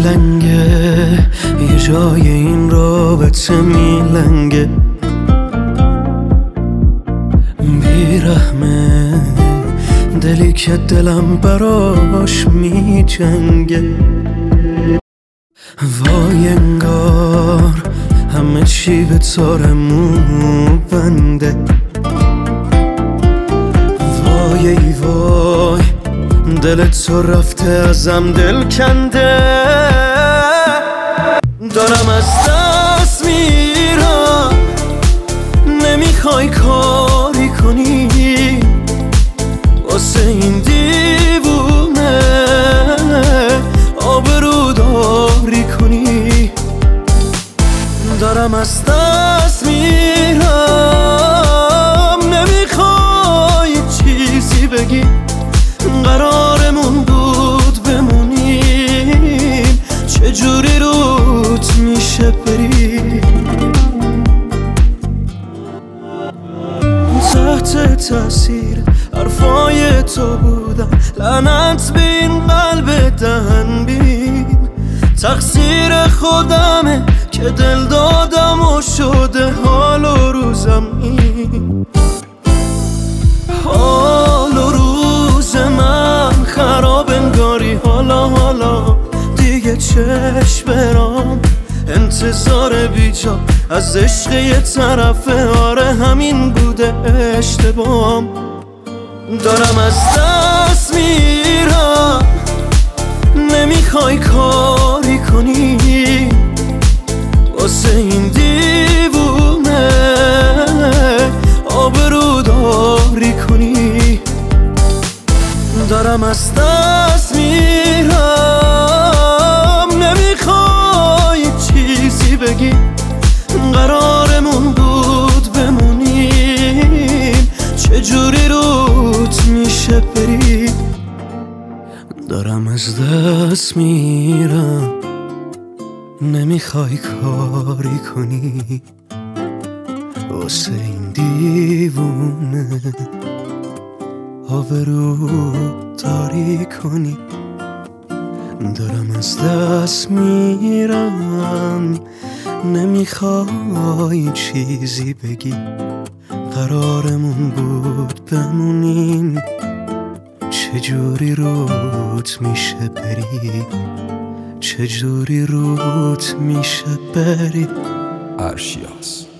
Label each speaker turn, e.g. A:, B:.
A: لنگه یه جای این رابطه میلنگه، بیرحمه دلی که دلم براش میجنگه. وای انگار همه چی به طور مو بنده، وای ای وای دل تو رفته ازم دل کنده. دارم از دست میرم، نمیخوای کاری کنی واسه این دیوونه آبرو داری کنی. دارم از دست میرم، نمیخوای چیزی بگی، قرارمون بود بمونیم، چجوری روت میشه بری؟ تحت تاثیر حرفای تو بودم، لعنت به این قلب دهن بین، تقصیر خودمه که دل دادم و شده حال و روزم این. حال و روز من خراب انگاری، حالا دیگه چشم برام انتظار بیجا از عشق یه طرفه. آره همین بوده اشتباهم، دارم از دست میرم، نمیخوای کاری کنی واسه این دیوونه آبرو داری کنی. دارم از دست میرم، نمیخوای چیزی بگی، قرارمون بود بمونیم، چجوری روت میشه بری؟ دارم از دست میرم، نمیخوای کاری کنی واسه این دیوونه آبرو داری کنی. دارم از دست میرم، نمیخوای چیزی بگی، قرارمون بود بمونیم، چجوری روت میشه بری؟ چجوری روت میشه بری؟
B: ارشیاس